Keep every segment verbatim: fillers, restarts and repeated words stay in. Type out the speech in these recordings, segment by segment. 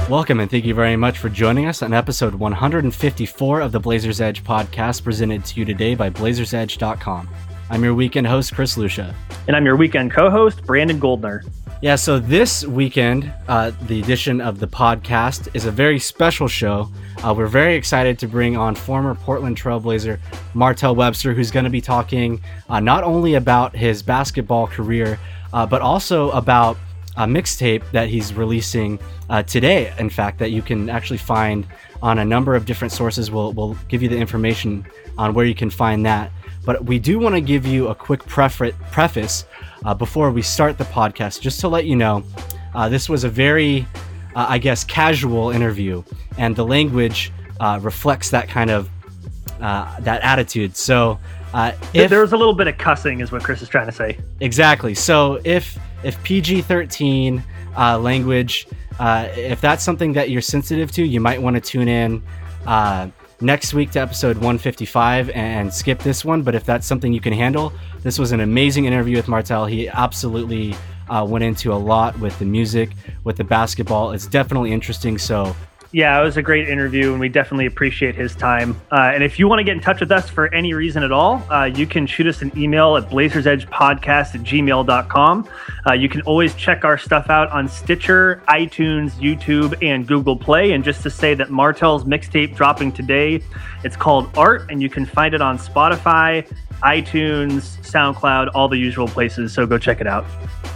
Welcome and thank you very much for joining us on episode one hundred fifty-four of the Blazers Edge podcast, presented to you today by blazers edge dot com. I'm your weekend host, Chris Lucia. And I'm your weekend co-host, Brandon Goldner. Yeah, so this weekend, uh, the edition of the podcast is a very special show. Uh, we're very excited to bring on former Portland Trailblazer Martell Webster, who's going to be talking uh, not only about his basketball career, uh, but also about a mixtape that he's releasing uh, today, in fact, that you can actually find on a number of different sources. We'll, we'll give you the information on where you can find that. But we do want to give you a quick prefa- preface uh, before we start the podcast, just to let you know, uh, this was a very, uh, I guess, casual interview, and the language uh, reflects that kind of, uh, that attitude. So uh, if there's a little bit of cussing is what Chris is trying to say. Exactly. So if if P G thirteen uh, language, uh, if that's something that you're sensitive to, you might want to tune in uh, next week to episode one fifty-five and skip this one. But if that's something you can handle, this was an amazing interview with Martell. He absolutely uh, went into a lot with the music, with the basketball. It's definitely interesting. So yeah, it was a great interview, and we definitely appreciate his time. Uh, and if you want to get in touch with us for any reason at all, uh, you can shoot us an email at blazers edge podcast at gmail dot com. Uh, you can always check our stuff out on Stitcher, iTunes, YouTube, and Google Play. And just to say that Martell's mixtape dropping today, it's called Art, and you can find it on Spotify, iTunes, SoundCloud, all the usual places. So go check it out.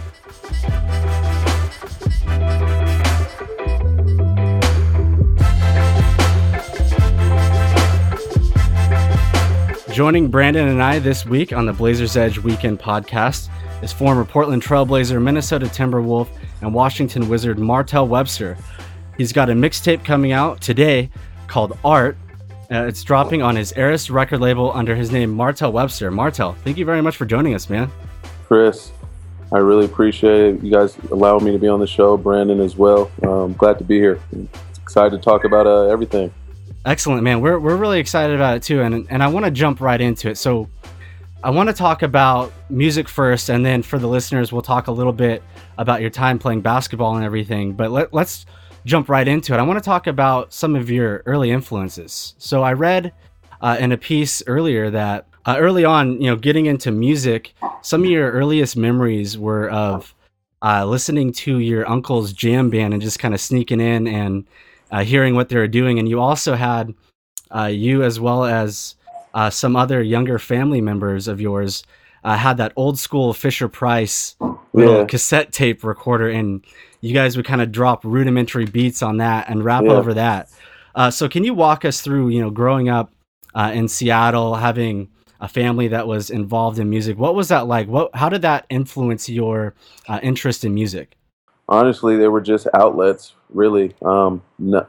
Joining Brandon and I this week on the Blazers Edge Weekend podcast is former Portland Trailblazer, Minnesota Timberwolf, and Washington Wizard Martell Webster. He's got a mixtape coming out today called Art. Uh, it's dropping on his Eris record label under his name Martell Webster. Martell, thank you very much for joining us, man. Chris, I really appreciate it. You guys allowing me to be on the show. Brandon as well. Um, glad to be here. Excited to talk about uh, everything. Excellent, man. We're we're really excited about it too, and and I want to jump right into it. So I want to talk about music first, and then for the listeners, we'll talk a little bit about your time playing basketball and everything. But let, let's jump right into it. I want to talk about some of your early influences. So I read uh, in a piece earlier that uh, early on, you know, getting into music, some of your earliest memories were of uh, listening to your uncle's jam band and just kind of sneaking in and Uh, hearing what they were doing. And you also had uh, you as well as uh, some other younger family members of yours uh, had that old school Fisher Price little yeah. cassette tape recorder, and you guys would kind of drop rudimentary beats on that and rap yeah. over that. Uh, so can you walk us through, you know, growing up uh, in Seattle, having a family that was involved in music? What was that like? What, how did that influence your uh, interest in music? Honestly, they were just outlets, really. Um, not,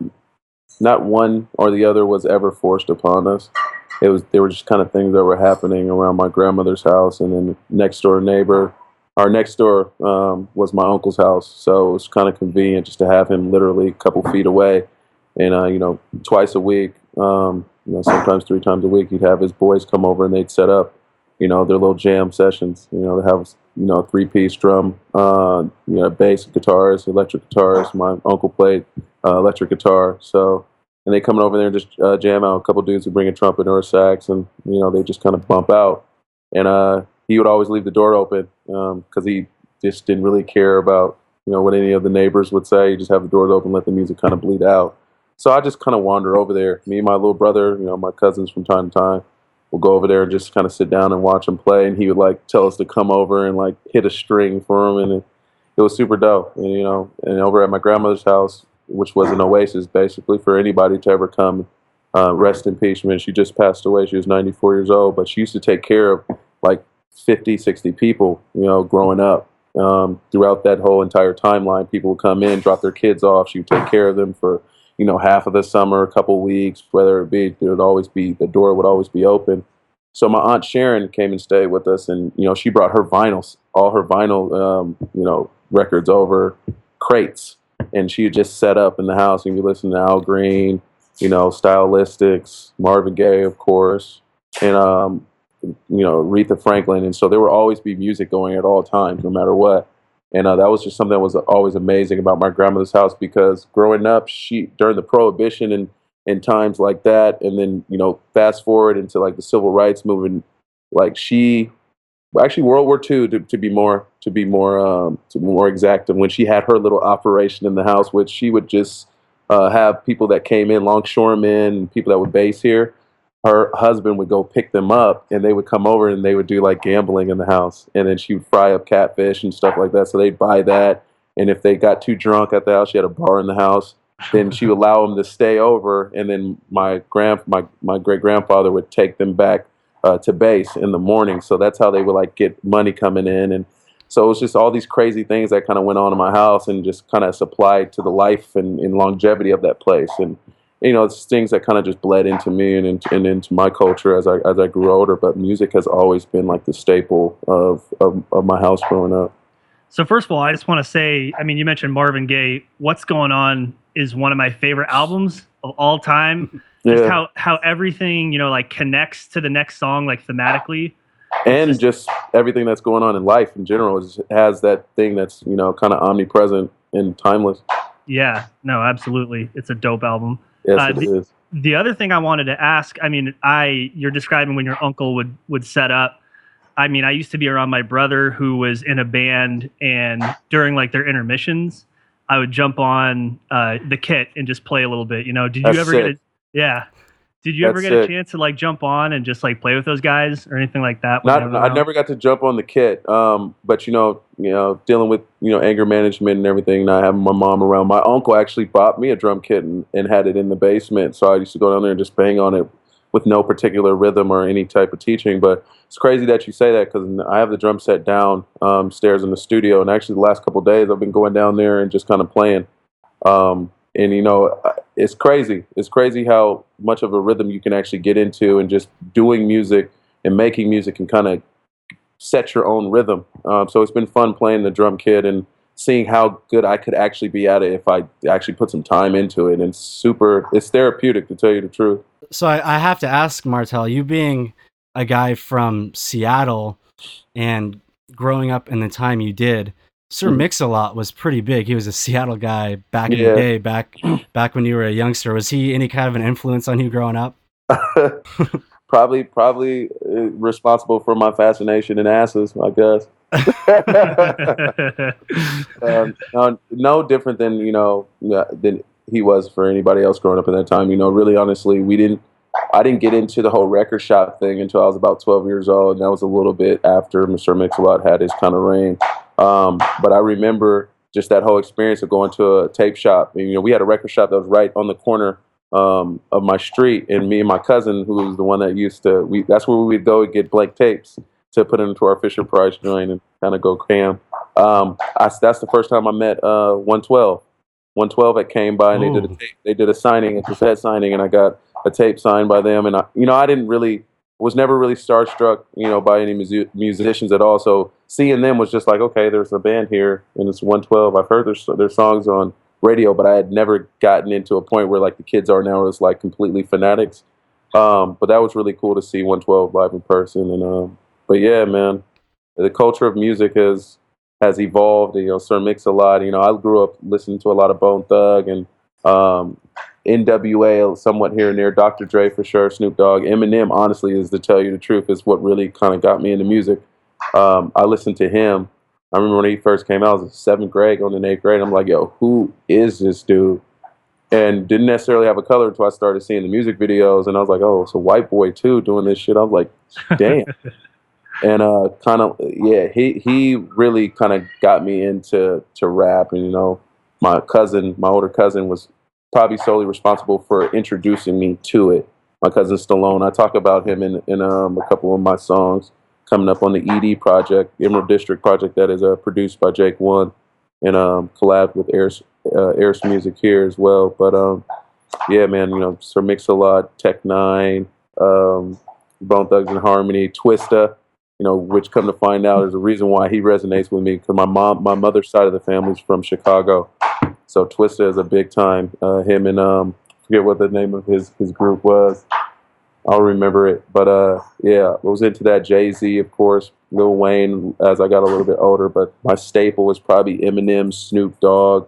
not one or the other was ever forced upon us. It was they were just kind of things that were happening around my grandmother's house, and then the next door neighbor, our next door um, was my uncle's house, so it was kind of convenient just to have him literally a couple feet away. And uh, you know, twice a week, um, you know, sometimes three times a week, he'd have his boys come over and they'd set up, you know, their little jam sessions. You know, they have, you know, three-piece drum, uh, you know, bass, guitars, electric guitars. My uncle played uh, electric guitar, so, and they come over there and just uh, jam out. A couple dudes would bring a trumpet or a sax, and, you know, they just kind of bump out. And uh, he would always leave the door open because um, he just didn't really care about, you know, what any of the neighbors would say. He just have the doors open, let the music kind of bleed out. So I just kind of wander over there. Me and my little brother, you know, my cousins from time to time, we'll go over there and just kind of sit down and watch him play. And he would like tell us to come over and like hit a string for him. And it, it was super dope. And, you know, and over at my grandmother's house, which was an oasis basically for anybody to ever come, uh, rest in peace. I mean, she just passed away. She was ninety-four years old, but she used to take care of like fifty, sixty people, you know, growing up. Um, throughout that whole entire timeline, people would come in, drop their kids off. She would take care of them for, you know, half of the summer, a couple weeks, whether it be, there would always be, the door would always be open. So my Aunt Sharon came and stayed with us, and, you know, she brought her vinyls, all her vinyl, um, you know, records over crates, and she would just set up in the house, and we listened to Al Green, you know, Stylistics, Marvin Gaye, of course, and, um, you know, Aretha Franklin. And so there would always be music going at all times, no matter what. And uh, that was just something that was always amazing about my grandmother's house, because growing up, she during the Prohibition and and times like that, and then you know fast forward into like the civil rights movement, like she, well, actually World War Two to, to be more to be more um, to be more exact, and when she had her little operation in the house, which she would just uh, have people that came in, longshoremen, people that would base here. Her husband would go pick them up, and they would come over and they would do like gambling in the house, and then she would fry up catfish and stuff like that. So they'd buy that, and if they got too drunk at the house, she had a bar in the house. Then she would allow them to stay over, and then my grand my my great grandfather would take them back uh, to base in the morning. So that's how they would like get money coming in, and so it was just all these crazy things that kind of went on in my house, and just kind of supplied to the life and, and longevity of that place. And you know, it's things that kind of just bled into me and into, and into my culture as I as I grew older. But music has always been like the staple of, of, of my house growing up. So first of all, I just want to say, I mean, you mentioned Marvin Gaye. What's Going On is one of my favorite albums of all time. Yeah. Just how, how everything, you know, like connects to the next song, like thematically. And just, just everything that's going on in life in general is, has that thing that's, you know, kind of omnipresent and timeless. Yeah, no, absolutely. It's a dope album. Yes, uh, it the, is. The other thing I wanted to ask, I mean, I you're describing when your uncle would, would set up. I mean, I used to be around my brother who was in a band, and during like their intermissions, I would jump on uh, the kit and just play a little bit. You know, did That's you ever sick. get a yeah? Did you That's ever get sick. a chance to like jump on and just like play with those guys or anything like that? when Not, they were I around? never got to jump on the kit, um, but you know, you know, dealing with you know anger management and everything. Not having my mom around. My uncle actually bought me a drum kit and, and had it in the basement, so I used to go down there and just bang on it with no particular rhythm or any type of teaching. But it's crazy that you say that, because I have the drum set down um, stairs in the studio, and actually the last couple of days I've been going down there and just kind of playing. Um, and you know, it's crazy. It's crazy how much of a rhythm you can actually get into, and just doing music and making music can kind of set your own rhythm. Um, so it's been fun playing the drum kit and seeing how good I could actually be at it if I actually put some time into it. And it's super, it's therapeutic, to tell you the truth. So I, I have to ask, Martel, you being a guy from Seattle and growing up in the time you did, Sir Mhm. Mix-a-Lot was pretty big. He was a Seattle guy back in Yeah. the day, back back when you were a youngster. Was he any kind of an influence on you growing up? probably, probably uh, responsible for my fascination in asses, I guess. um, no, no different than you know than he was for anybody else growing up at that time. You know, really, honestly, we didn't. I didn't get into the whole record shop thing until I was about twelve years old, and that was a little bit after Mister Mix-a-Lot had his kind of reign. Um, but I remember just that whole experience of going to a tape shop. And, you know, we had a record shop that was right on the corner um, of my street, and me and my cousin, who was the one that used to, we that's where we would go and get blank tapes to put into our Fisher Price joint and kind of go cam. Um, I, that's the first time I met uh, one twelve. one twelve that came by, and they did a tape, they did a signing, a cassette signing, and I got a tape signed by them. And I, you know, I didn't really, was never really starstruck, you know, by any musi- musicians at all. So seeing them was just like, okay, there's a band here, and it's one twelve. I've heard their their songs on radio, but I had never gotten into a point where like the kids are now, is like completely fanatics. Um, but that was really cool to see one twelve live in person. And um, but yeah, man, the culture of music has has evolved. You know, Sir Mix-a-Lot. You know, I grew up listening to a lot of Bone Thug and um, N W A somewhat here and there. Doctor Dre for sure. Snoop Dogg. Eminem, honestly, is to tell you the truth, is what really kind of got me into music. Um, I listened to him. I remember when he first came out, I was in seventh grade, going in eighth grade. I'm like, yo, who is this dude? And didn't necessarily have a color until I started seeing the music videos, and I was like, oh, it's a white boy too doing this shit. I was like, damn. And uh, kind of, yeah, he he really kind of got me into to rap. And you know, my cousin, my older cousin, was probably solely responsible for introducing me to it. My cousin Stallone. I talk about him in in um, a couple of my songs coming up on the E D project, Emerald District project, that is uh, produced by Jake One, and um, collabed with Airs uh, Airs Music here as well. But um, yeah, man, you know, Sir Mix-a-Lot, Tech Nine, um, Bone Thugs and Harmony, Twista. You know, which come to find out is a reason why he resonates with me, because my mom, my mother's side of the family is from Chicago, so Twista is a big time. Uh, him and um, forget what the name of his his group was. I'll remember it. But uh, yeah, I was into that. Jay-Z, of course, Lil Wayne as I got a little bit older. But my staple was probably Eminem, Snoop Dogg,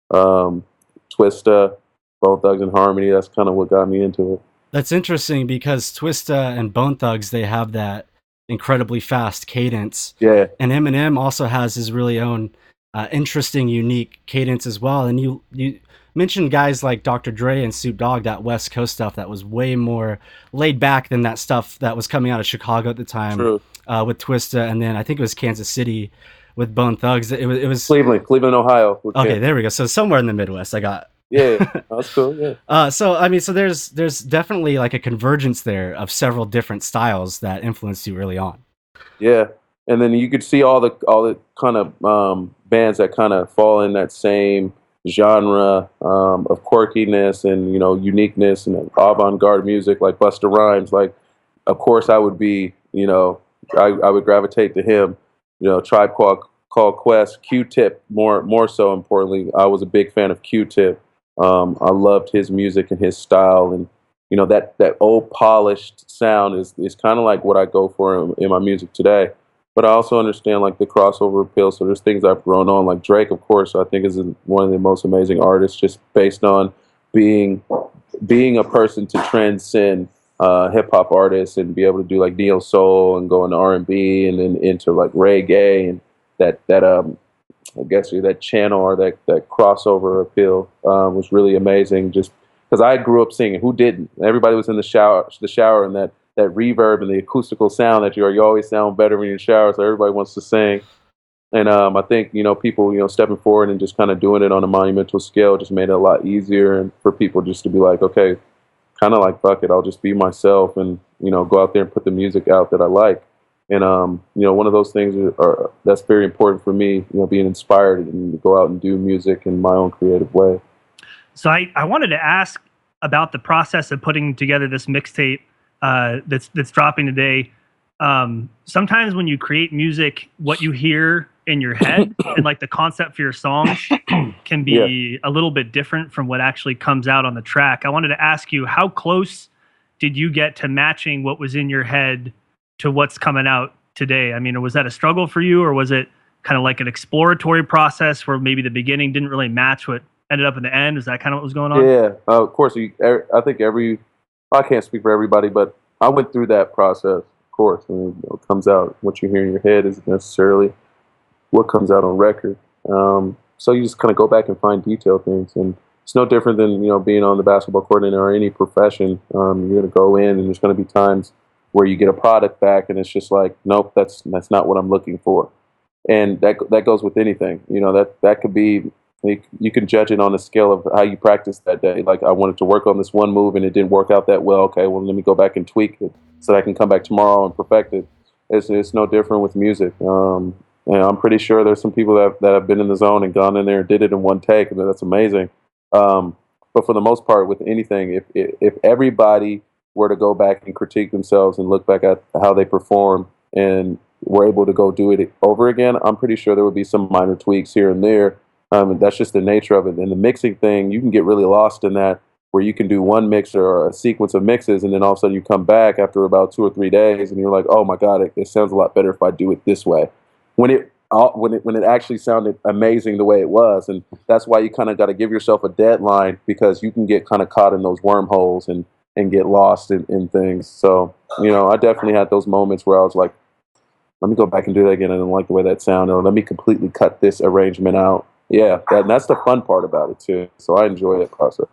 um, Twista, Bone Thugs and Harmony. That's kind of what got me into it. That's interesting because Twista and Bone Thugs, they have that incredibly fast cadence. Yeah. And Eminem also has his really own uh, interesting, unique cadence as well. And you you mentioned guys like Doctor Dre and Snoop Dogg, that West Coast stuff that was way more laid back than that stuff that was coming out of Chicago at the time. True. Uh, with Twista, and then I think it was Kansas City with Bone Thugs. It was, it was Cleveland, Cleveland, Ohio. Okay, there we go. So somewhere in the Midwest, I got. Yeah, that's cool. Yeah. Uh, so I mean, so there's there's definitely like a convergence there of several different styles that influenced you early on. Yeah, and then you could see all the all the kind of um, bands that kind of fall in that same genre um, of quirkiness and you know uniqueness and avant-garde music, like Busta Rhymes. Like, of course, I would be you know. I, I would gravitate to him, you know, Tribe Called, Called Quest, Q-Tip, more more so importantly. I was a big fan of Q-Tip. Um, I loved his music and his style, and you know that that old polished sound is is kind of like what I go for in, in my music today. But I also understand like the crossover appeal. So there's things I've grown on, like Drake, of course. I think is one of the most amazing artists, just based on being being a person to transcend uh, hip hop artists and be able to do like neo soul and go into R and B and then into like reggae and that that um I guess that channel or that that crossover appeal um, was really amazing. Just because I grew up singing, who didn't? Everybody was in the shower, the shower, and that that reverb and the acoustical sound that you are. You always sound better when you're in the shower, so everybody wants to sing. And um, I think you know people you know stepping forward and just kind of doing it on a monumental scale just made it a lot easier, and for people just to be like, okay, kind of like fuck it, I'll just be myself and you know go out there and put the music out that I like. And um, you know, one of those things are, are that's very important for me. You know, being inspired and to go out and do music in my own creative way. So I, I wanted to ask about the process of putting together this mixtape uh, that's that's dropping today. Um, sometimes when you create music, what you hear in your head and like the concept for your songs can be yeah. a little bit different from what actually comes out on the track. I wanted to ask you, how close did you get to matching what was in your head to what's coming out today? I mean, was that a struggle for you, or was it kind of like an exploratory process where maybe the beginning didn't really match what ended up in the end? Is that kind of what was going on? Yeah, uh, of course. You, I think every, I can't speak for everybody, but I went through that process, of course. I mean, you know, it comes out, what you hear in your head isn't necessarily what comes out on record. Um, so you just kind of go back and find detailed things. And it's no different than, you know, being on the basketball court or any profession. Um, you're going to go in and there's going to be times where you get a product back and it's just like, nope, that's that's not what I'm looking for. And that that goes with anything. You know, that, that could be, you can judge it on a scale of how you practice that day. Like, I wanted to work on this one move and it didn't work out that well. Okay, well, let me go back and tweak it so that I can come back tomorrow and perfect it. It's, it's no different with music. Um, and I'm pretty sure there's some people that, that have been in the zone and gone in there and did it in one take. I mean, that's amazing. Um, but for the most part, with anything, if if everybody were to go back and critique themselves and look back at how they perform and were able to go do it over again, I'm pretty sure there would be some minor tweaks here and there. Um, and that's just the nature of it. And the mixing thing, you can get really lost in that, where you can do one mix or a sequence of mixes, and then all of a sudden you come back after about two or three days, and you're like, "Oh my God, it, it sounds a lot better if I do it this way." When it when it when it actually sounded amazing the way it was, and that's why you kind of got to give yourself a deadline, because you can get kind of caught in those wormholes and and get lost in, in things. So you know, I definitely had those moments where I was like, "Let me go back and do that again. I didn't like the way that sounded," or "Let me completely cut this arrangement out." Yeah, that, and that's the fun part about it too. So I enjoy that process.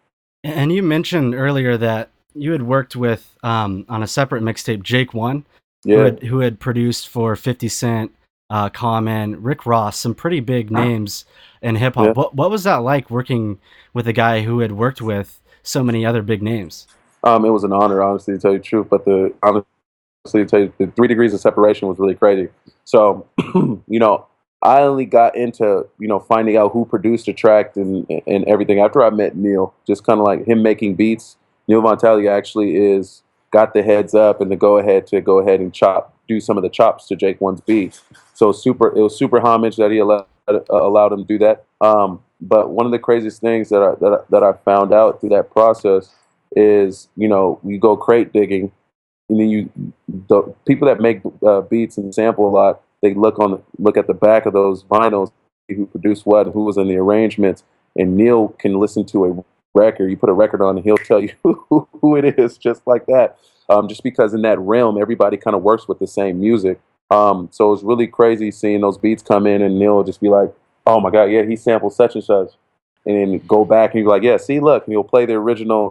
And you mentioned earlier that you had worked with um, on a separate mixtape, Jake One, yeah. who, had, who had produced for fifty Cent, uh, Common, Rick Ross, some pretty big names in hip hop. Yeah. What what was that like working with a guy who had worked with so many other big names? Um, it was an honor, honestly, to tell you the truth. But the honestly, to tell you, the three degrees of separation was really crazy. So you know. I only got into, you know, finding out who produced the track and and everything after I met Neil. Just kind of like him making beats. Neil Montaglia actually is got the heads up and the go ahead to go ahead and chop, do some of the chops to Jake One's beats. So super, it was super homage that he allowed uh, allowed him to do that. Um, but one of the craziest things that I that I, that I found out through that process is, you know, you go crate digging, and then you, the people that make uh, beats and sample a lot, they look on the, look at the back of those vinyls, who produced what, who was in the arrangements, and Neil can listen to a record. You put a record on, and he'll tell you who, who it is, just like that. Um, just because in that realm, everybody kind of works with the same music. Um, so it's really crazy seeing those beats come in, and Neil will just be like, "Oh my God, yeah, he sampled such and such," and then go back and be like, "Yeah, see, look," and he'll play the original,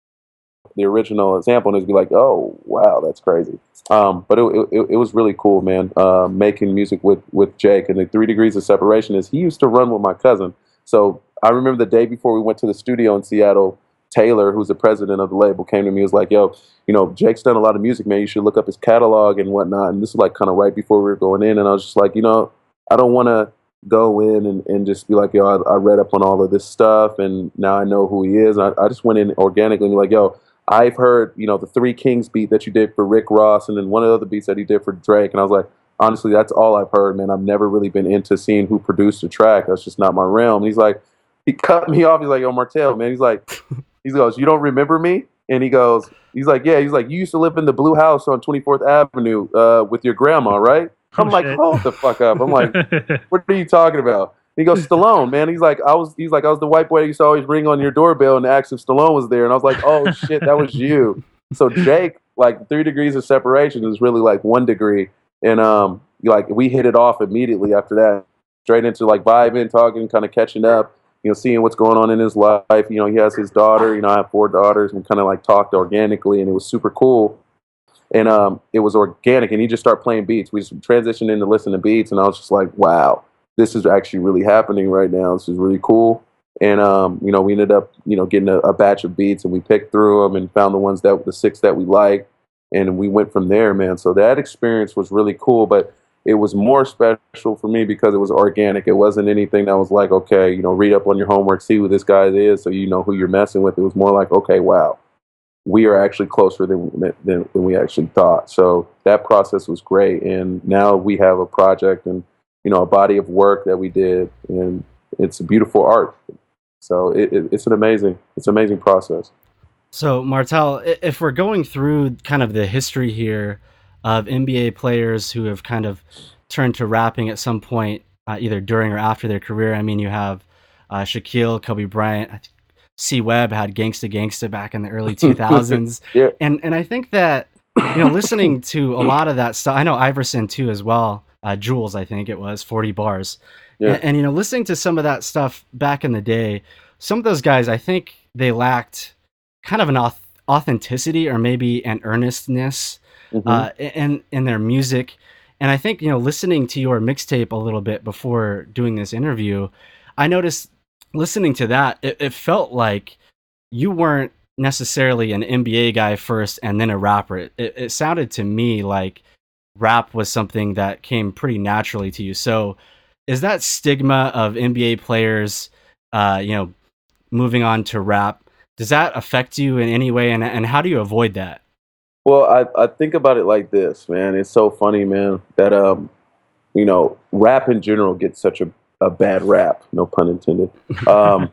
the original sample, and he'll be like, "Oh, wow, that's crazy." Um, but it, it it was really cool, man. Uh, making music with with Jake, and the Three Degrees of Separation is he used to run with my cousin. So I remember the day before we went to the studio in Seattle, Taylor, who's the president of the label, came to me and was like, "Yo, you know, Jake's done a lot of music, man. You should look up his catalog and whatnot." And this is like kind of right before we were going in. And I was just like, you know, I don't want to go in and, and just be like, yo, I, I read up on all of this stuff and now I know who he is. And I, I just went in organically and be like, yo, I've heard, you know, the Three Kings beat that you did for Rick Ross and then one of the other beats that he did for Drake. And I was like, honestly, that's all I've heard, man. I've never really been into seeing who produced a track. That's just not my realm. And he's like, he cut me off. He's like, yo, Martell, man. He's like, he goes, you don't remember me? And he goes, he's like, yeah. He's like, you used to live in the blue house on twenty-fourth Avenue uh, with your grandma, right? I'm oh, like, shit. Hold the fuck up. I'm like, what are you talking about? He goes, Stallone, man. He's like, I was. He's like, I was the white boy that used to always ring on your doorbell and ask if Stallone was there. And I was like, oh shit, that was you. So Jake, like, Three Degrees of Separation is really like one degree, and um, like we hit it off immediately after that, straight into like vibing, talking, kind of catching up. You know, seeing what's going on in his life. You know, he has his daughter. You know, I have four daughters, and kind of like talked organically, and it was super cool. And um, it was organic, and he just started playing beats. We just transitioned into listening to beats, and I was just like, wow, this is actually really happening right now. This is really cool. And, um, you know, we ended up, you know, getting a, a batch of beats, and we picked through them and found the ones that, the six that we liked, and we went from there, man. So that experience was really cool, but it was more special for me because it was organic. It wasn't anything that was like, okay, you know, read up on your homework, see who this guy is, so you know who you're messing with. It was more like, okay, wow, we are actually closer than, than, than we actually thought. So that process was great. And now we have a project and, you know, a body of work that we did, and it's beautiful art. So it, it, it's an amazing, it's an amazing process. So Martell, if we're going through kind of the history here of N B A players who have kind of turned to rapping at some point, uh, either during or after their career, I mean, you have uh, Shaquille, Kobe Bryant, I think C Webb had Gangsta Gangsta back in the early two thousands. Yeah. And and I think that, you know, listening to a lot of that stuff, I know Iverson too as well, uh, Jules, I think it was, forty bars. Yeah. And, and, you know, listening to some of that stuff back in the day, some of those guys, I think they lacked kind of an auth- authenticity or maybe an earnestness mm-hmm. uh, in, in their music. And I think, you know, listening to your mixtape a little bit before doing this interview, I noticed listening to that, it, it felt like you weren't necessarily an N B A guy first and then a rapper. It, it sounded to me like rap was something that came pretty naturally to you. So is that stigma of N B A players, uh, you know, moving on to rap, does that affect you in any way? And, and how do you avoid that? Well, I, I think about it like this, man. It's so funny, man, that, um, you know, rap in general gets such a, a bad rap, no pun intended. Um,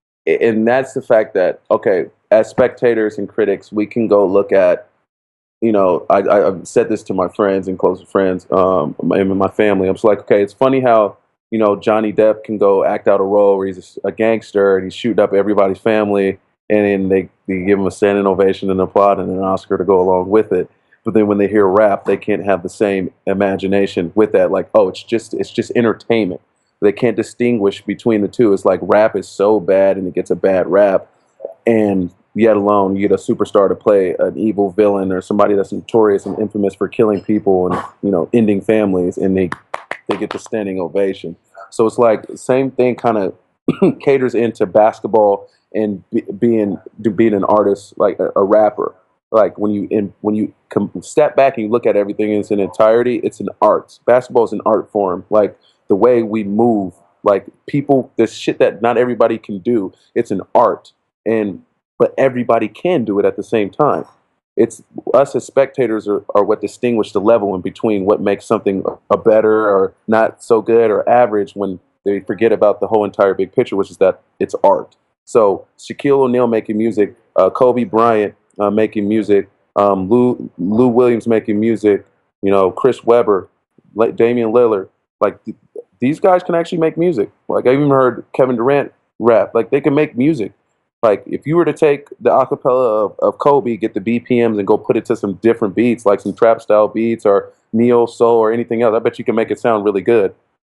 and that's the fact that, okay, as spectators and critics, we can go look at, you know, I, I, I've said this to my friends and close friends um, and my family. I'm just like, okay, it's funny how, you know, Johnny Depp can go act out a role where he's a gangster and he's shooting up everybody's family, and then they, they give him a standing ovation and applaud and an Oscar to go along with it. But then when they hear rap, they can't have the same imagination with that. Like, oh, it's just it's just entertainment. They can't distinguish between the two. It's like rap is so bad and it gets a bad rap, and yet alone you get a superstar to play an evil villain or somebody that's notorious and infamous for killing people and, you know, ending families, and they they get the standing ovation. So it's like the same thing kind of caters into basketball and be, being being an artist, like a, a rapper. Like when you in, when you come, step back and you look at everything in its entirety, it's an art. Basketball is an art form. Like the way we move, like people, there's shit that not everybody can do. It's an art, and but everybody can do it at the same time. It's us as spectators are, are what distinguish the level in between what makes something a better or not so good or average, when they forget about the whole entire big picture, which is that it's art. So Shaquille O'Neal making music, uh, Kobe Bryant uh, making music, um, Lou Lou Williams making music, you know, Chris Webber, like Damian Lillard, like th- these guys can actually make music. Like I even heard Kevin Durant rap. Like they can make music. Like if you were to take the acapella of, of Kobe, get the B P Ms and go put it to some different beats, like some trap style beats or neo soul or anything else, I bet you can make it sound really good.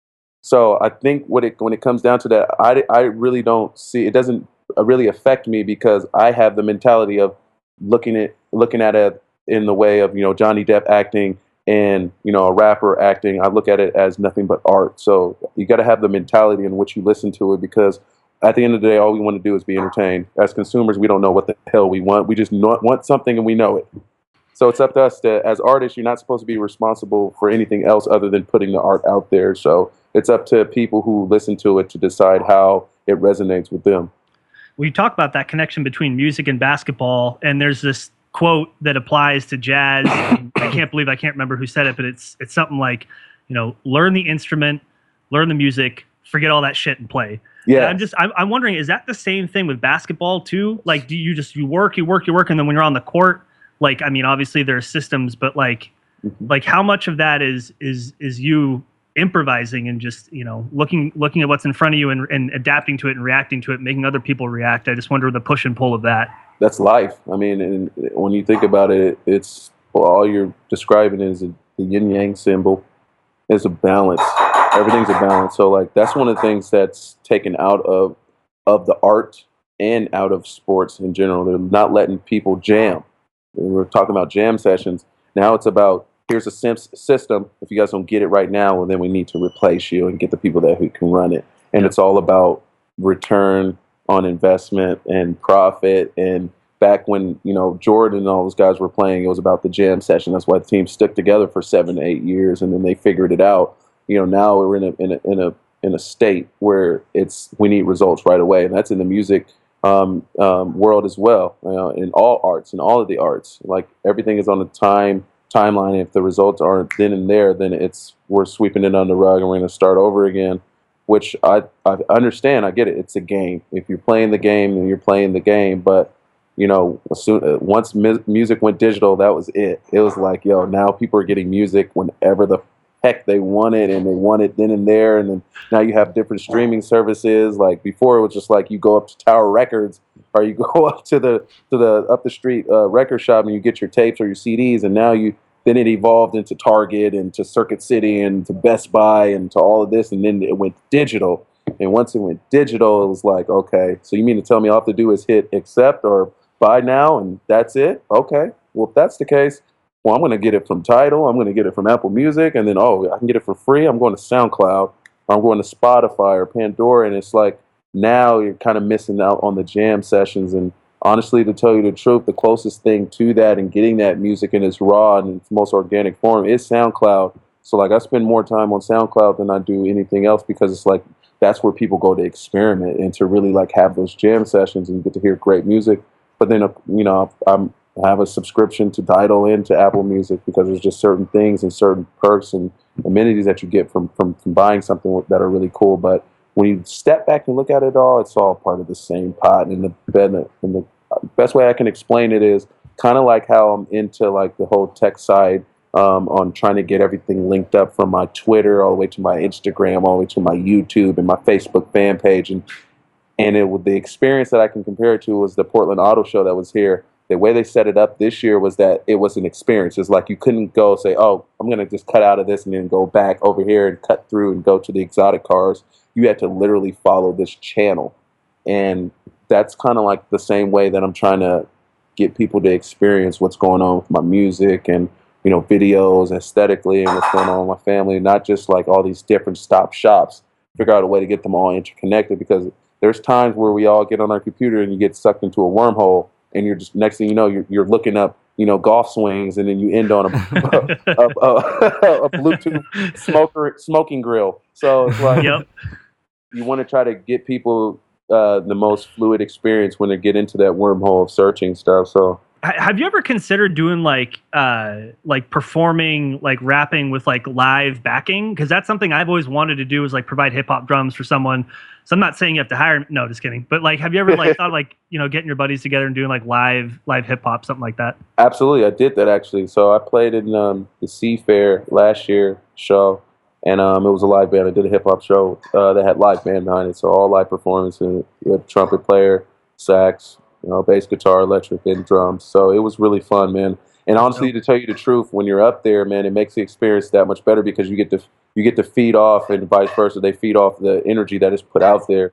So I think what it when it comes down to that, I, I really don't see it doesn't really affect me because I have the mentality of looking at looking at it in the way of you know Johnny Depp acting and you know a rapper acting. I look at it as nothing but art. So you got to have the mentality in which you listen to it because at the end of the day, all we want to do is be entertained. As consumers, we don't know what the hell we want. We just know, want something and we know it. So it's up to us to, as artists, you're not supposed to be responsible for anything else other than putting the art out there. So it's up to people who listen to it to decide how it resonates with them. We talk about that connection between music and basketball, and there's this quote that applies to jazz. I can't believe I can't remember who said it, but it's it's something like, you know, learn the instrument, learn the music, forget all that shit and play. Yeah, and I'm just I'm, I'm wondering, is that the same thing with basketball too? Like, do you just you work, you work, you work, and then when you're on the court, like, I mean, obviously there are systems, but like, mm-hmm. like how much of that is is is you improvising and just you know looking looking at what's in front of you and, and adapting to it and reacting to it, making other people react? I just wonder the push and pull of that. That's life. I mean, and when you think about it, it's well, all you're describing is a, the yin yang symbol. It's a balance. Everything's a balance. So like that's one of the things that's taken out of of the art and out of sports in general. They're not letting people jam. We were talking about jam sessions. Now it's about here's a system. If you guys don't get it right now, well, then we need to replace you and get the people that who can run it. And it's all about return on investment and profit. And back when you know Jordan and all those guys were playing, it was about the jam session. That's why the team stuck together for seven to eight years, and then they figured it out. You know, now we're in a in a in a in a state where it's we need results right away, and that's in the music um, um, world as well. You know, in all arts, in all of the arts, like everything is on a time timeline. If the results aren't then and there, then it's we're sweeping it under the rug and we're going to start over again. Which I I understand. I get it. It's a game. If you're playing the game, then you're playing the game. But you know, as soon, once mu- music went digital, that was it. It was like, yo, now people are getting music whenever the heck they want it, and they want it then and there. And then now you have different streaming services. Like before, it was just like you go up to Tower Records or you go up to the to the up the street uh, record shop and you get your tapes or your C Ds. And now you then it evolved into Target and to Circuit City and to Best Buy and to all of this, and then it went digital. And once it went digital, it was like, okay, so you mean to tell me all I have to do is hit accept or buy now and that's it? Okay, well if that's the case, well, I'm going to get it from Tidal. I'm going to get it from Apple Music. And then, oh, I can get it for free. I'm going to SoundCloud. I'm going to Spotify or Pandora. And it's like now you're kind of missing out on the jam sessions. And honestly, to tell you the truth, the closest thing to that and getting that music in its raw and its most organic form is SoundCloud. So, like, I spend more time on SoundCloud than I do anything else because it's like that's where people go to experiment and to really, like, have those jam sessions and you get to hear great music. But then, you know, I'm I have a subscription to Tidal and to Apple Music because there's just certain things and certain perks and amenities that you get from, from, from buying something that are really cool. But when you step back and look at it all, it's all part of the same pot. And the, and the, and the best way I can explain it is kind of like how I'm into like the whole tech side um, on trying to get everything linked up from my Twitter all the way to my Instagram, all the way to my YouTube and my Facebook fan page. And, and it, the experience that I can compare it to was the Portland Auto Show that was here. The way they set it up this year was that it was an experience. It's like you couldn't go say, oh, I'm going to just cut out of this and then go back over here and cut through and go to the exotic cars. You had to literally follow this channel. And that's kind of like the same way that I'm trying to get people to experience what's going on with my music and, you know, videos aesthetically and what's going on with my family. Not just like all these different stop shops. Figure out a way to get them all interconnected because there's times where we all get on our computer and you get sucked into a wormhole. And you're just next thing you know, you're, you're looking up, you know, golf swings, and then you end on a, a, a, a, a Bluetooth smoker smoking grill. So it's like yep. You want to try to get people uh, the most fluid experience when they get into that wormhole of searching stuff. So have you ever considered doing like uh like performing, like rapping with like live backing? Because that's something I've always wanted to do, is like provide hip hop drums for someone. So I'm not saying you have to hire, no, just kidding. But like, have you ever like thought like, you know, getting your buddies together and doing like live live hip hop, something like that? Absolutely, I did that actually. So I played in um, the Seafair last year show, and um, it was a live band. I did a hip hop show uh, that had live band behind it, so all live performances. We had a trumpet player, sax, you know, bass guitar, electric, and drums. So it was really fun, man. And honestly, to tell you the truth, when you're up there, man, it makes the experience that much better because you get to you get to feed off, and vice versa. They feed off the energy that is put out there.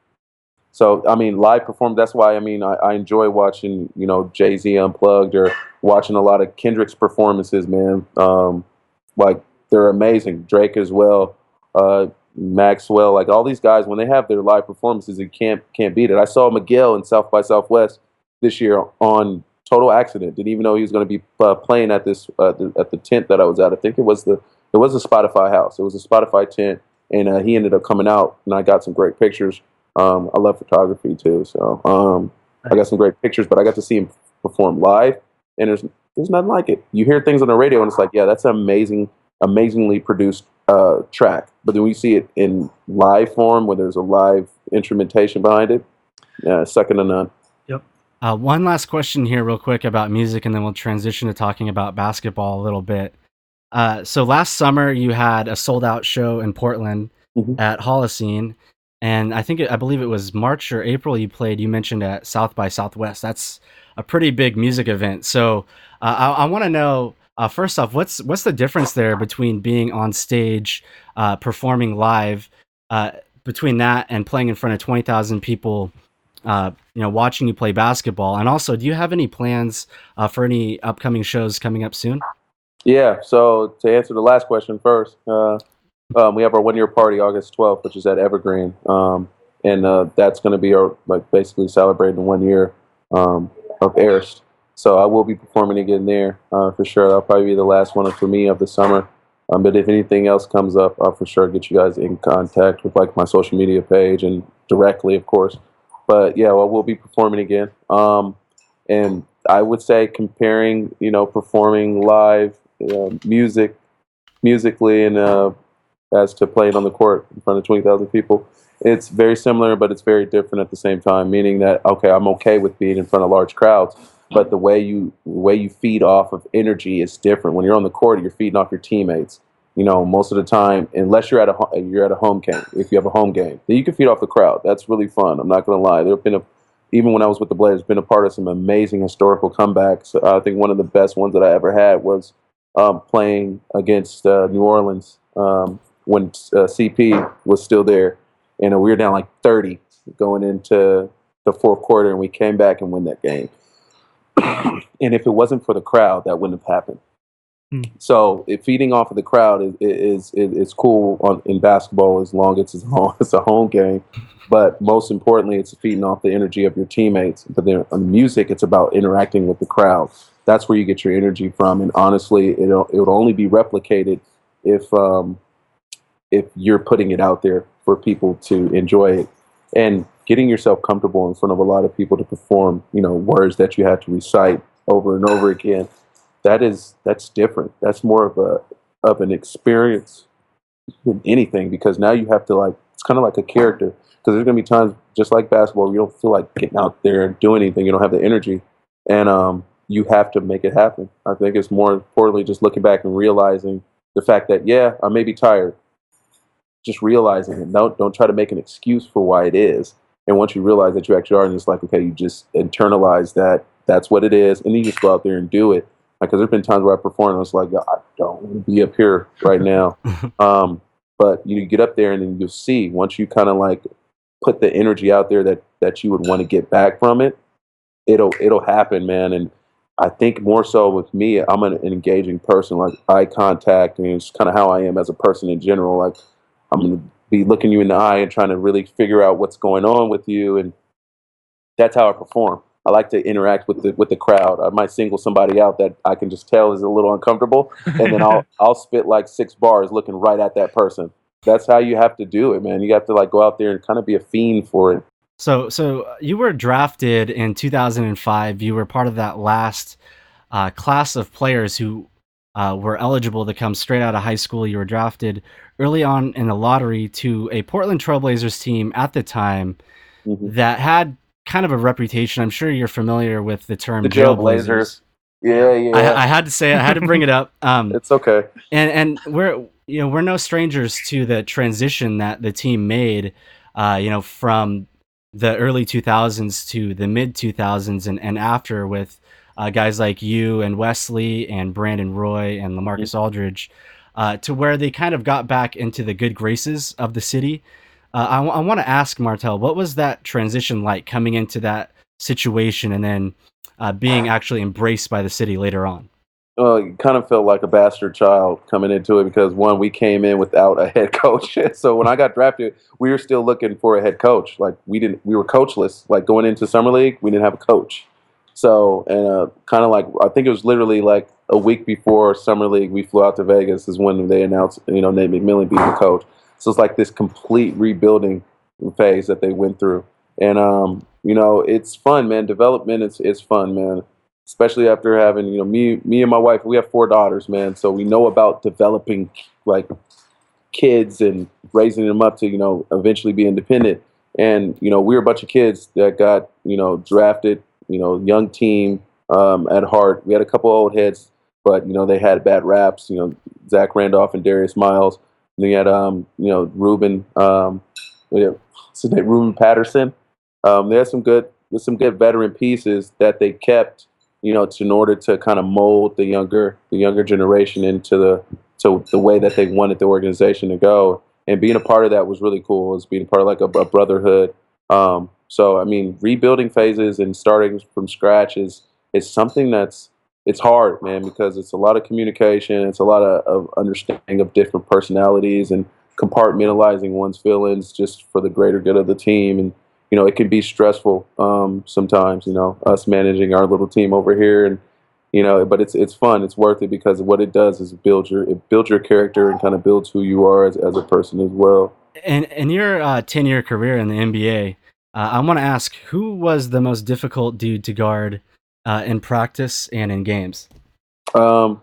So I mean, live performance. That's why I mean I, I enjoy watching, you know, Jay-Z Unplugged, or watching a lot of Kendrick's performances, man. Um, like they're amazing. Drake as well, uh, Maxwell, like all these guys, when they have their live performances, you can't can't beat it. I saw Miguel in South by Southwest this year on total accident. Didn't even know he was going to be uh, playing at this uh, the, at the tent that I was at. I think it was the it was a Spotify house. It was a Spotify tent, and uh, he ended up coming out, and I got some great pictures. Um, I love photography too, so um, I got some great pictures. But I got to see him perform live, and there's there's nothing like it. You hear things on the radio, and it's like, yeah, that's an amazing, amazingly produced uh, track. But then when you see it in live form, where there's a live instrumentation behind it, yeah, second to none. Yep. Uh, one last question here, real quick, about music, and then we'll transition to talking about basketball a little bit. Uh, so last summer, you had a sold-out show in Portland mm-hmm. at Holocene. And I think, it, I believe it was March or April you played, you mentioned at South by Southwest. That's a pretty big music event. So uh, I, I want to know, uh, first off, what's what's the difference there between being on stage, uh, performing live, uh, between that and playing in front of twenty thousand people, uh, you know, watching you play basketball? And also, do you have any plans uh, for any upcoming shows coming up soon? Yeah, so to answer the last question first, uh, Um, we have our one-year party August twelfth, which is at Evergreen, um, and uh, that's going to be our like basically celebrating one year um, of Airst. So I will be performing again there uh, for sure. That'll probably be the last one for me of the summer. Um, but if anything else comes up, I'll for sure get you guys in contact with like my social media page and directly, of course. But yeah, well, we'll be performing again. Um, and I would say comparing, you know, performing live uh, music, musically and uh, as to playing on the court in front of twenty thousand people, it's very similar, but it's very different at the same time, meaning that, okay, I'm okay with being in front of large crowds, but the way you the way you feed off of energy is different. When you're on the court, you're feeding off your teammates. You know, most of the time, unless you're at a you're at a home game, if you have a home game, then you can feed off the crowd. That's really fun. I'm not going to lie. There have been a, even when I was with the Blazers, been a part of some amazing historical comebacks. I think one of the best ones that I ever had was um, playing against uh, New Orleans. Um, when uh, C P was still there, and we were down like thirty going into the fourth quarter, and we came back and win that game. And if it wasn't for the crowd, that wouldn't have happened. Mm. So if feeding off of the crowd is is is, is cool on, in basketball as long as it's, home, it's a home game. But most importantly, it's feeding off the energy of your teammates. But then on the music, it's about interacting with the crowd. That's where you get your energy from. And honestly, it'll it will only be replicated if um, if you're putting it out there for people to enjoy it, and getting yourself comfortable in front of a lot of people to perform, you know, words that you had to recite over and over again. That is, that's different. That's more of a, of an experience than anything, because now you have to like, it's kind of like a character, because there's going to be times just like basketball, where you don't feel like getting out there and doing anything. You don't have the energy, and um, you have to make it happen. I think it's more importantly just looking back and realizing the fact that, yeah, I may be tired. Just realizing it. Don't don't try to make an excuse for why it is. And once you realize that you actually are, and it's like, okay, you just internalize that that's what it is, and you just go out there and do it. Because there's been times where I perform and I was like, I don't want to be up here right now. um, but you get up there and then you'll see, once you kind of like put the energy out there that that you would want to get back from it, it'll it'll happen, man. And I think more so with me, I'm an, an engaging person, like eye contact, and it's kind of how I am as a person in general. Like, I'm going to be looking you in the eye and trying to really figure out what's going on with you. And that's how I perform. I like to interact with the with the crowd. I might single somebody out that I can just tell is a little uncomfortable, and then I'll I'll spit like six bars looking right at that person. That's how you have to do it, man. You have to like go out there and kind of be a fiend for it. So so you were drafted in two thousand five. You were part of that last uh, class of players who uh, were eligible to come straight out of high school. You were drafted early on in the lottery to a Portland Trailblazers team at the time mm-hmm. that had kind of a reputation. I'm sure you're familiar with the term the Jailblazers. Yeah, yeah. I, I had to say it. I had to bring it up. Um, it's okay. And and we're you know we're no strangers to the transition that the team made. Uh, you know, from the early two thousands to the mid two thousands and, and after with uh, guys like you and Wesley and Brandon Roy and LaMarcus mm-hmm. Aldridge, uh, to where they kind of got back into the good graces of the city. Uh, I, w- I want to ask Martel, what was that transition like coming into that situation and then uh, being actually embraced by the city later on? Well, it kind of felt like a bastard child coming into it because, one, we came in without a head coach. So when I got drafted, we were still looking for a head coach. Like, we didn't, we were coachless. Like, going into Summer League, we didn't have a coach. So, and uh, kind of like, I think it was literally like a week before Summer League, we flew out to Vegas is when they announced, you know, Nate McMillan being the coach. So it's like this complete rebuilding phase that they went through. And, um, you know, it's fun, man. Development is, is fun, man. Especially after having, you know, me, me and my wife, we have four daughters, man. So we know about developing like kids and raising them up to, you know, eventually be independent. And, you know, we were a bunch of kids that got, you know, drafted, you know, young team um, at heart. We had a couple old heads, but, you know, they had bad raps, you know, Zach Randolph and Darius Miles. And we had, um, you know, Ruben, um, what's his name, Ruben Patterson. Um, they had some good, there's some good veteran pieces that they kept, you know, to, in order to kind of mold the younger the younger generation into the to the way that they wanted the organization to go. And being a part of that was really cool. It was being a part of like a, a brotherhood. Um, so, I mean, rebuilding phases and starting from scratch is is something that's it's hard, man, because it's a lot of communication. It's a lot of, of understanding of different personalities and compartmentalizing one's feelings just for the greater good of the team. And you know, it can be stressful um, sometimes, you know, us managing our little team over here. And, you know, but it's it's fun. It's worth it because what it does is build your it builds your character and kind of builds who you are as, as a person as well. And in your uh, ten-year career in the N B A, uh, I want to ask, who was the most difficult dude to guard uh, in practice and in games? Um,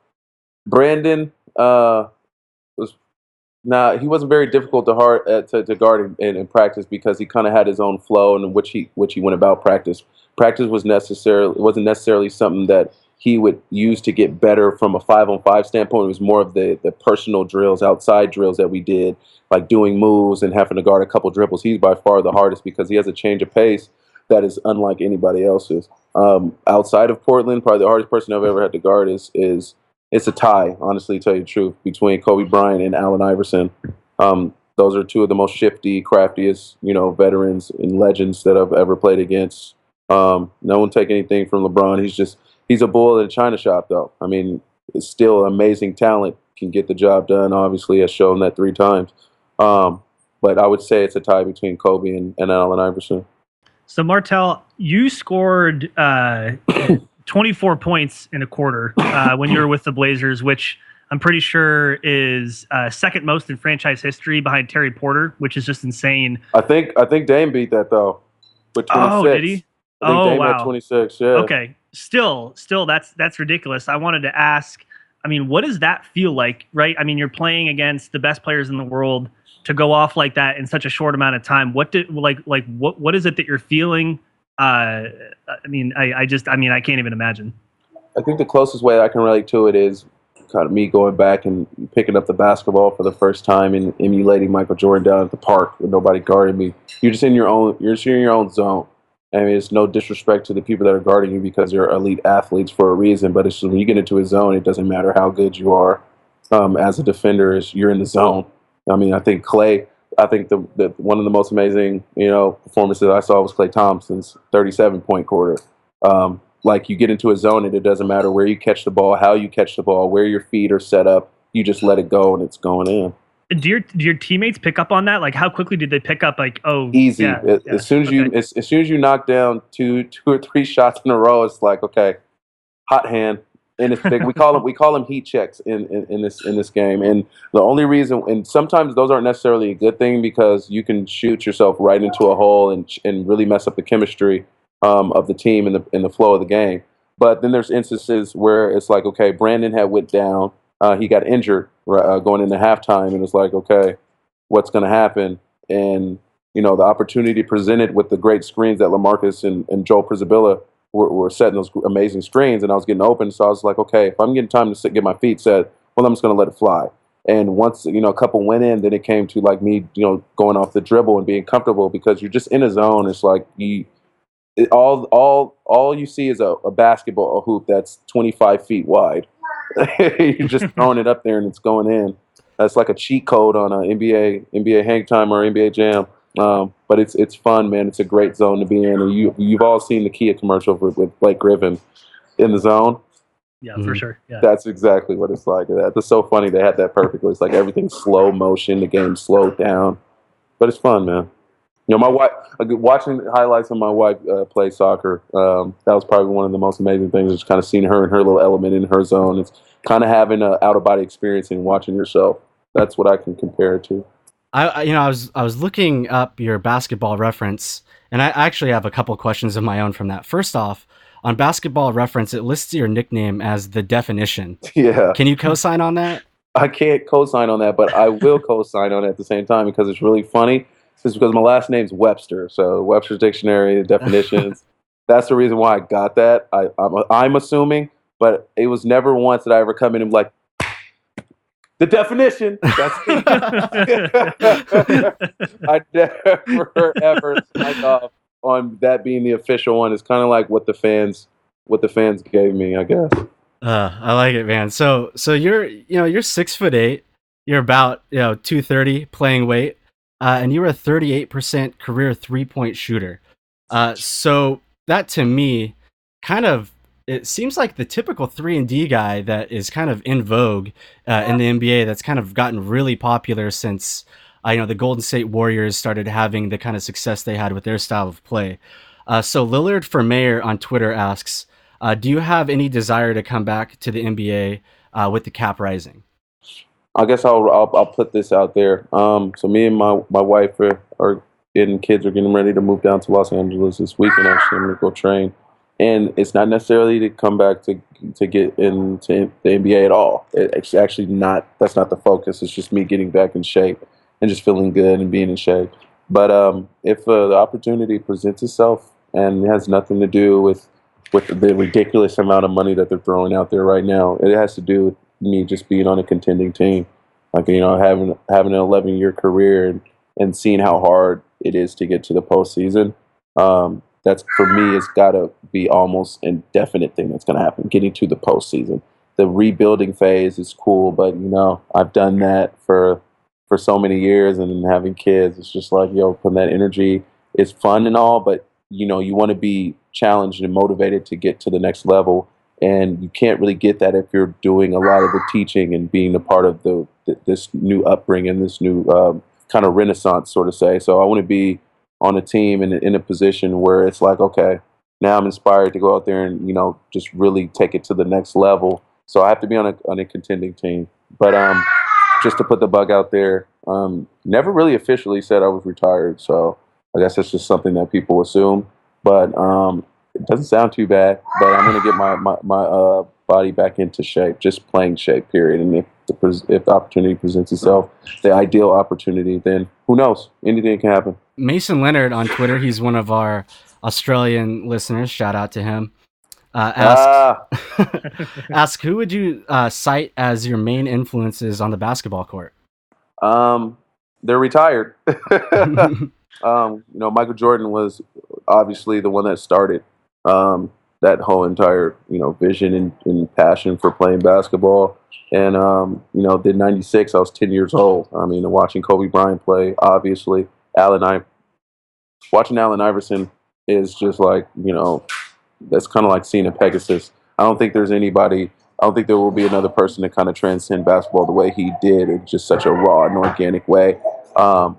Brandon uh, was Nah, he wasn't very difficult to hard uh, to, to guard in, in practice because he kind of had his own flow and which he which he went about practice. Practice was necessarily wasn't necessarily something that he would use to get better from a five on five standpoint. It was more of the the personal drills, outside drills that we did, like doing moves and having to guard a couple dribbles. He's by far the hardest because he has a change of pace that is unlike anybody else's. Um, outside of Portland, probably the hardest person I've ever had to guard is is. It's a tie, honestly, to tell you the truth, between Kobe Bryant and Allen Iverson. Um, those are two of the most shifty, craftiest, you know, veterans and legends that I've ever played against. Um, no one take anything from LeBron. He's just he's a bull in a china shop, though. I mean, it's still amazing talent, can get the job done. Obviously, has shown that three times. Um, but I would say it's a tie between Kobe and, and Allen Iverson. So, Martel, you scored uh, twenty-four points in a quarter uh, when you were with the Blazers, which I'm pretty sure is uh, second most in franchise history behind Terry Porter, which is just insane. I think I think Dame beat that though. With twenty-six. Oh, did he? I think oh, Dame wow. had twenty-six. Yeah. Okay. Still, still, that's that's ridiculous. I wanted to ask. I mean, what does that feel like, right? I mean, you're playing against the best players in the world to go off like that in such a short amount of time. What did like like what what is it that you're feeling? Uh, I mean, I, I just, I mean, I can't even imagine. I think the closest way I can relate to it is kind of me going back and picking up the basketball for the first time and emulating Michael Jordan down at the park with nobody guarding me. You're just in your own, you're just in your own zone. I mean, it's no disrespect to the people that are guarding you because they're elite athletes for a reason, but it's when you get into a zone, it doesn't matter how good you are. Um, as a defender, is you're in the zone. I mean, I think Clay. I think the, the one of the most amazing, you know, performances I saw was Klay Thompson's thirty-seven point quarter. Um, like you get into a zone and it doesn't matter where you catch the ball, how you catch the ball, where your feet are set up. You just let it go and it's going in. Do your do your teammates pick up on that? Like, how quickly did they pick up? Like, oh, easy. Yeah, as, yeah, as soon as okay. you as, as soon as you knock down two two or three shots in a row, it's like okay, hot hand. And it's big. We call them we call them heat checks in, in, in this in this game. And the only reason, and sometimes those aren't necessarily a good thing because you can shoot yourself right into a hole and and really mess up the chemistry um, of the team and the in the flow of the game. But then there's instances where it's like, okay, Brandon had went down, uh, he got injured uh, going into halftime, and it's like, okay, what's going to happen? And you know, the opportunity presented with the great screens that LaMarcus and, and Joel Przybyla were, were setting those amazing screens, and I was getting open. So I was like, okay, if I'm getting time to sit, get my feet set, well, I'm just going to let it fly. And once, you know, a couple went in, then it came to like me, you know, going off the dribble and being comfortable because you're just in a zone. It's like you, it, all, all, all you see is a, a basketball hoop that's twenty-five feet wide. You're just throwing it up there and it's going in. That's like a cheat code on an N B A, N B A Hang Time or N B A Jam. Um, but it's it's fun, man. It's a great zone to be in. And you you've all seen the Kia commercial with, with Blake Griffin in the zone. Yeah, for sure. Yeah. That's exactly what it's like. That's so funny. They had that perfectly. It's like everything's slow motion. The game slowed down, but it's fun, man. You know, my wife watching highlights of my wife uh, play soccer. Um, that was probably one of the most amazing things. Just kind of seeing her in her little element in her zone. It's kind of having an out of body experience and watching yourself. That's what I can compare it to. I, you know, I was I was looking up your Basketball Reference, and I actually have a couple questions of my own from that. First off, on Basketball Reference, it lists your nickname as The Definition. Yeah. Can you co-sign on that? I can't co-sign on that, but I will co-sign on it at the same time because it's really funny. It's because my last name's Webster, so Webster's Dictionary definitions. That's the reason why I got that. I, I'm, I'm assuming, but it was never once that I ever come in and be like, the definition. That's I never ever signed off on that being the official one. It's kind of like what the fans, what the fans gave me, I guess. Uh, I like it, man. So, so you're, you know, you're six foot eight. You're about, you know, two thirty playing weight, uh, and you were a thirty-eight percent career three point shooter. Uh, so that to me, kind of. It seems like the typical three and D guy that is kind of in vogue uh, in the N B A that's kind of gotten really popular since uh, you know the Golden State Warriors started having the kind of success they had with their style of play. Uh, so Lillard for Mayor on Twitter asks, uh, do you have any desire to come back to the N B A uh, with the cap rising? I guess I'll I'll, I'll put this out there. Um, so me and my, my wife are, are getting kids are getting ready to move down to Los Angeles this weekend. Actually, I'm gonna go train. And it's not necessarily to come back to to get into the N B A at all. It's actually not. That's not the focus. It's just me getting back in shape and just feeling good and being in shape. But um, if uh, the opportunity presents itself and it has nothing to do with with the ridiculous amount of money that they're throwing out there right now, it has to do with me just being on a contending team. Like, you know, having having an eleven year career and, and seeing how hard it is to get to the postseason. Um, That's for me, it's got to be almost an indefinite thing that's going to happen. Getting to the postseason, the rebuilding phase is cool, but you know, I've done that for for so many years, and then having kids, it's just like, yo, putting that energy is fun and all, but you know, you want to be challenged and motivated to get to the next level, and you can't really get that if you're doing a lot of the teaching and being a part of the, the this new upbringing, this new um, kind of renaissance, sort of say. So I want to be on a team and in a position where it's like, okay, now I'm inspired to go out there and, you know, just really take it to the next level. So I have to be on a on a contending team. But um, just to put the bug out there, um, never really officially said I was retired. So I guess that's just something that people assume. But um, it doesn't sound too bad. But I'm going to get my, my, my uh, body back into shape, just playing shape, period. And if the, if the opportunity presents itself, the ideal opportunity, then who knows? Anything can happen. Mason Leonard on Twitter, he's one of our Australian listeners. Shout out to him. Uh, ask, ah. ask, who would you uh, cite as your main influences on the basketball court? Um, they're retired. um, you know, Michael Jordan was obviously the one that started um, that whole entire, you know, vision and, and passion for playing basketball. And, um, you know, in ninety-six, I was ten years old. I mean, watching Kobe Bryant play, obviously. Allen I- watching Allen Iverson is just like, you know, that's kind of like seeing a Pegasus. I don't think there's anybody, I don't think there will be another person to kind of transcend basketball the way he did in just such a raw and organic way. Um,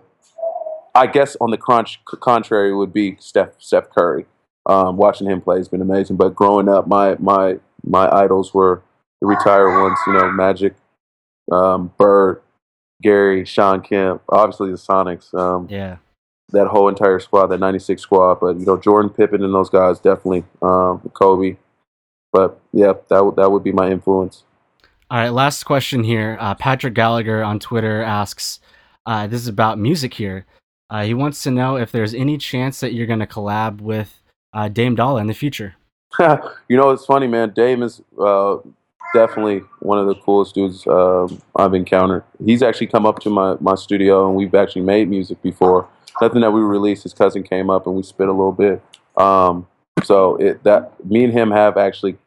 I guess on the crunch, contrary would be Steph, Steph Curry. Um, watching him play has been amazing. But growing up, my my my idols were the retired ones, you know, Magic, um, Bird, Gary, Sean Kemp, obviously the Sonics. Um, yeah. That whole entire squad, that ninety-six squad. But, you know, Jordan, Pippen, and those guys, definitely. Um, Kobe. But yeah, that would that would be my influence. All right, last question here. Uh, Patrick Gallagher on Twitter asks, uh, this is about music here. Uh, he wants to know if there's any chance that you're going to collab with uh, Dame Dollar in the future. You know, it's funny, man. Dame is uh, definitely one of the coolest dudes uh, I've encountered. He's actually come up to my, my studio, and we've actually made music before. Nothing that we released, his cousin came up, and we spit a little bit. Um, so it, that me and him have actually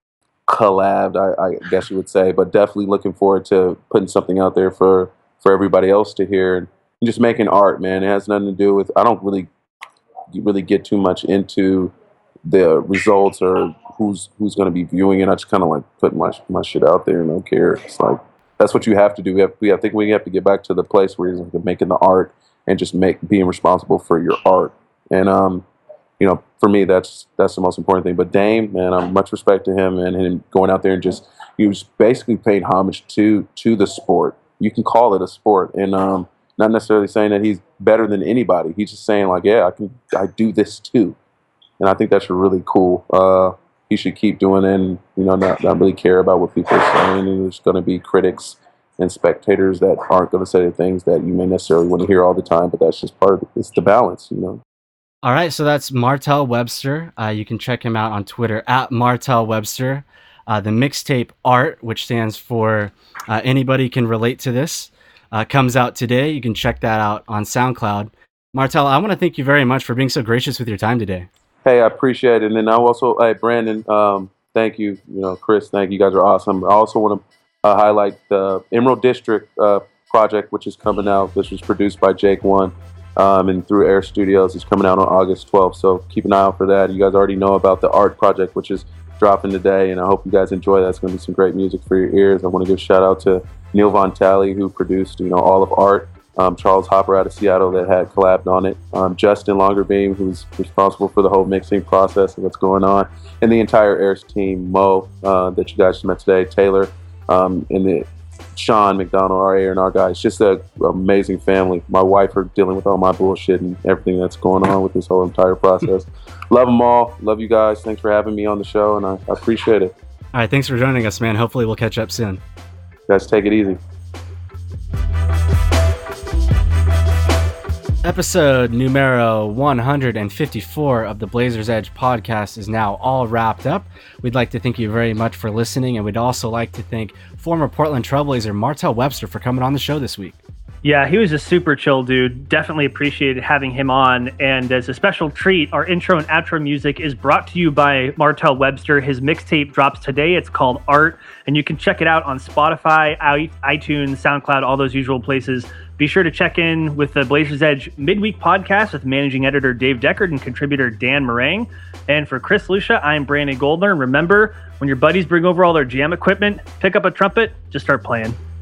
collabed, I, I guess you would say, but definitely looking forward to putting something out there for, for everybody else to hear. And just making art, man. It has nothing to do with, I don't really really get too much into the results or who's who's going to be viewing it. I just kind of like put my my shit out there and don't care. It's like that's what you have to do. We have, we, I think we have to get back to the place where you're like making the art and just make being responsible for your art. And um, you know, for me, that's that's the most important thing. But Dame, man, I'm much respect to him and him going out there and just he was basically paying homage to to the sport. You can call it a sport, and um, not necessarily saying that he's better than anybody. He's just saying like, yeah, I can I do this too. And I think that's really cool. Uh, he should keep doing it and, you know, not, not really care about what people are saying. And there's going to be critics and spectators that aren't going to say the things that you may necessarily want to hear all the time, but that's just part of it. It's the balance, you know. All right, so that's Martell Webster. Uh, you can check him out on Twitter, at Martell Webster. Uh, the mixtape Art, which stands for uh, Anybody Can Relate to This, uh, comes out today. You can check that out on SoundCloud. Martell, I want to thank you very much for being so gracious with your time today. Hey, I appreciate it. And then I also, hey, Brandon, um, thank you. You know, Chris, thank you. You guys are awesome. I also want to uh, highlight the Emerald District uh, project, which is coming out. This was produced by Jake One um, and through Air Studios. It's coming out on August twelfth. So keep an eye out for that. You guys already know about the Art project, which is dropping today. And I hope you guys enjoy that. It's going to be some great music for your ears. I want to give a shout out to Neil Von Talley, who produced, you know, all of Art. Um, Charles Hopper out of Seattle that had collabed on it. Um, Justin Longerbeam, who's responsible for the whole mixing process and what's going on. And the entire Airs team, Mo, uh, that you guys met today, Taylor, um, and the Sean McDonald, our A and R guy. It's just an amazing family. My wife are dealing with all my bullshit and everything that's going on with this whole entire process. Love them all. Love you guys. Thanks for having me on the show, and I, I appreciate it. All right, thanks for joining us, man. Hopefully we'll catch up soon. You guys take it easy. Episode numero one hundred fifty-four of the Blazers Edge podcast is now all wrapped up. We'd like to thank you very much for listening, and we'd also like to thank former Portland Trailblazer Martell Webster for coming on the show this week. Yeah, he was a super chill dude. Definitely appreciated having him on. And as a special treat, our intro and outro music is brought to you by Martell Webster. His mixtape drops today. It's called Art, and you can check it out on Spotify, iTunes, SoundCloud, all those usual places. Be sure to check in with the Blazers Edge midweek podcast with managing editor Dave Deckard and contributor Dan Meringue. And for Chris Lucia, I'm Brandon Goldner. And remember, when your buddies bring over all their jam equipment, pick up a trumpet, just start playing.